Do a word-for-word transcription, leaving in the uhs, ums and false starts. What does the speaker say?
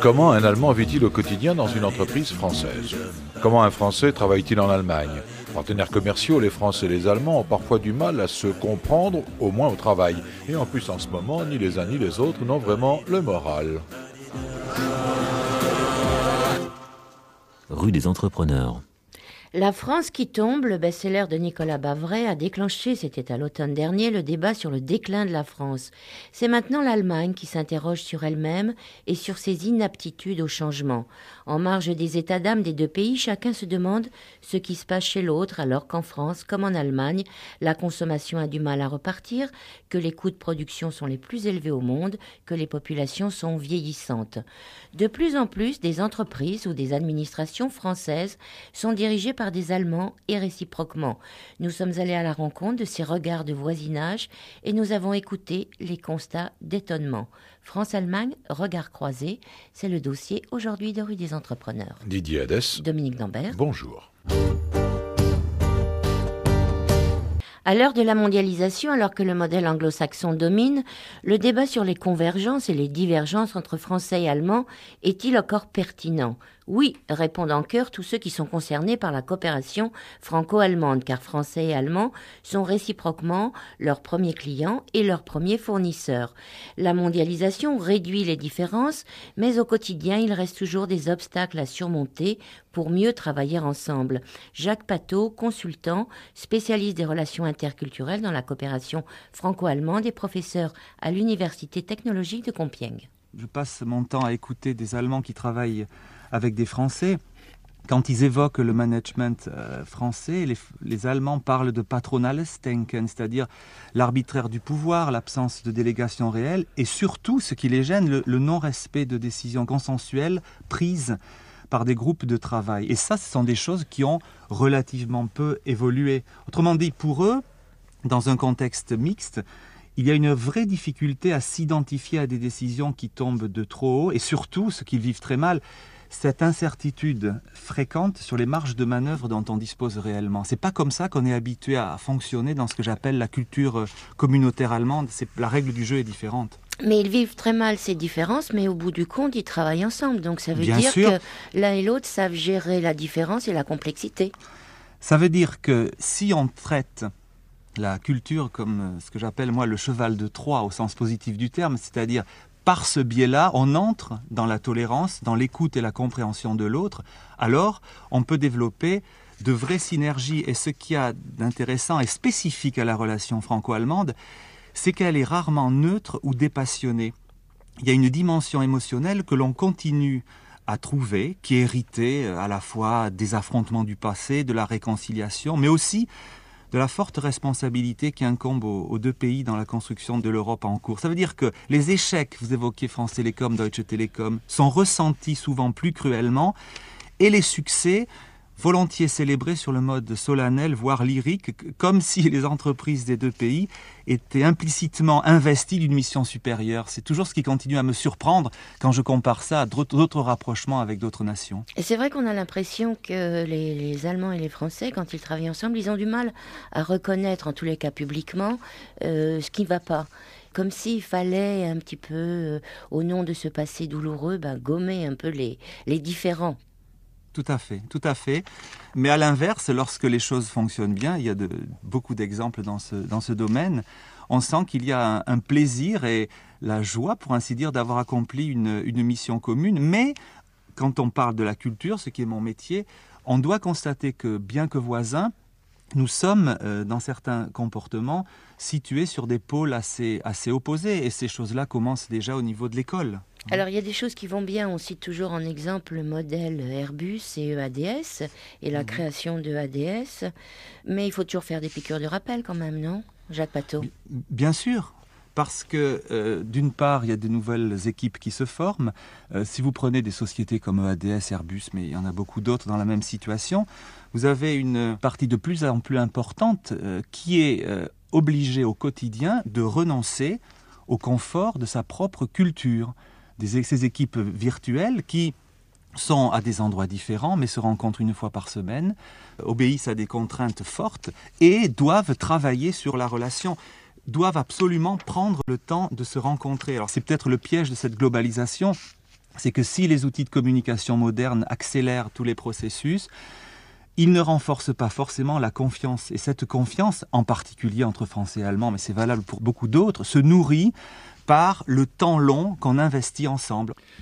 Comment un Allemand vit-il au quotidien dans une entreprise française? Comment un Français travaille-t-il en Allemagne? Partenaires commerciaux, les Français et les Allemands ont parfois du mal à se comprendre, au moins au travail. Et en plus, en ce moment, ni les uns ni les autres n'ont vraiment le moral. Rue des entrepreneurs. La France qui tombe, le best-seller de Nicolas Bavray a déclenché, c'était à l'automne dernier, le débat sur le déclin de la France. C'est maintenant l'Allemagne qui s'interroge sur elle-même et sur ses inaptitudes au changement. En marge des états d'âme des deux pays, chacun se demande ce qui se passe chez l'autre, alors qu'en France, comme en Allemagne, la consommation a du mal à repartir, que les coûts de production sont les plus élevés au monde, que les populations sont vieillissantes. De plus en plus, des entreprises ou des administrations françaises sont dirigées par des Allemands et réciproquement. Nous sommes allés à la rencontre de ces regards de voisinage et nous avons écouté les constats d'étonnement. France-Allemagne, regard croisé, c'est le dossier aujourd'hui de Rue des Entrepreneurs. Didier Hadès. Dominique Dambert. Bonjour. À l'heure de la mondialisation, alors que le modèle anglo-saxon domine, le débat sur les convergences et les divergences entre Français et Allemands est-il encore pertinent ? Oui, répondent en chœur tous ceux qui sont concernés par la coopération franco-allemande, car Français et Allemands sont réciproquement leurs premiers clients et leurs premiers fournisseurs. La mondialisation réduit les différences, mais au quotidien, il reste toujours des obstacles à surmonter pour mieux travailler ensemble. Jacques Pateau, consultant, spécialiste des relations interculturelles dans la coopération franco-allemande et professeur à l'Université technologique de Compiègne. Je passe mon temps à écouter des Allemands qui travaillent avec des Français. Quand ils évoquent le management euh, français, les, les Allemands parlent de patronales Denken, c'est-à-dire l'arbitraire du pouvoir, l'absence de délégation réelle et surtout, ce qui les gêne, le, le non-respect de décisions consensuelles prises par des groupes de travail. Et ça, ce sont des choses qui ont relativement peu évolué. Autrement dit, pour eux, dans un contexte mixte, il y a une vraie difficulté à s'identifier à des décisions qui tombent de trop haut et surtout, ce qu'ils vivent très mal, cette incertitude fréquente sur les marges de manœuvre dont on dispose réellement. C'est pas comme ça qu'on est habitué à fonctionner dans ce que j'appelle la culture communautaire allemande. C'est, la règle du jeu est différente. Mais ils vivent très mal ces différences, mais au bout du compte, ils travaillent ensemble. Donc ça veut Bien dire sûr. que l'un et l'autre savent gérer la différence et la complexité. Ça veut dire que si on traite la culture comme ce que j'appelle moi le cheval de Troie au sens positif du terme, c'est-à-dire par ce biais-là, on entre dans la tolérance, dans l'écoute et la compréhension de l'autre, alors on peut développer de vraies synergies. Et ce qu'il y a d'intéressant et spécifique à la relation franco-allemande, c'est qu'elle est rarement neutre ou dépassionnée. Il y a une dimension émotionnelle que l'on continue à trouver, qui est héritée à la fois des affrontements du passé, de la réconciliation, mais aussi de la forte responsabilité qui incombe aux, aux deux pays dans la construction de l'Europe en cours. Ça veut dire que les échecs, vous évoquez France Télécom, Deutsche Telekom, sont ressentis souvent plus cruellement et les succès volontiers célébrés sur le mode solennel, voire lyrique, comme si les entreprises des deux pays étaient implicitement investies d'une mission supérieure. C'est toujours ce qui continue à me surprendre quand je compare ça à d'autres rapprochements avec d'autres nations. Et c'est vrai qu'on a l'impression que les, les Allemands et les Français, quand ils travaillent ensemble, ils ont du mal à reconnaître, en tous les cas publiquement, euh, ce qui ne va pas. Comme s'il fallait un petit peu, euh, au nom de ce passé douloureux, ben, gommer un peu les, les différends. Tout à fait, tout à fait. Mais à l'inverse, lorsque les choses fonctionnent bien, il y a de, beaucoup d'exemples dans ce, dans ce domaine, on sent qu'il y a un, un plaisir et la joie, pour ainsi dire, d'avoir accompli une, une mission commune. Mais quand on parle de la culture, ce qui est mon métier, on doit constater que, bien que voisins, nous sommes, euh, dans certains comportements, situés sur des pôles assez, assez opposés. Et ces choses-là commencent déjà au niveau de l'école. Alors, il y a des choses qui vont bien. On cite toujours en exemple le modèle Airbus et E A D S et la mmh. création de E A D S. Mais il faut toujours faire des piqûres de rappel quand même, non, Jacques Pateau ? Bien sûr. Parce que, euh, d'une part, il y a de nouvelles équipes qui se forment. Euh, si vous prenez des sociétés comme E A D S, Airbus, mais il y en a beaucoup d'autres dans la même situation, vous avez une partie de plus en plus importante euh, qui est euh, obligée au quotidien de renoncer au confort de sa propre culture. Des, ces équipes virtuelles qui sont à des endroits différents, mais se rencontrent une fois par semaine, obéissent à des contraintes fortes et doivent travailler sur la relation, doivent absolument prendre le temps de se rencontrer. Alors c'est peut-être le piège de cette globalisation, c'est que si les outils de communication modernes accélèrent tous les processus, ils ne renforcent pas forcément la confiance. Et cette confiance, en particulier entre Français et Allemands, mais c'est valable pour beaucoup d'autres, se nourrit par le temps long qu'on investit ensemble.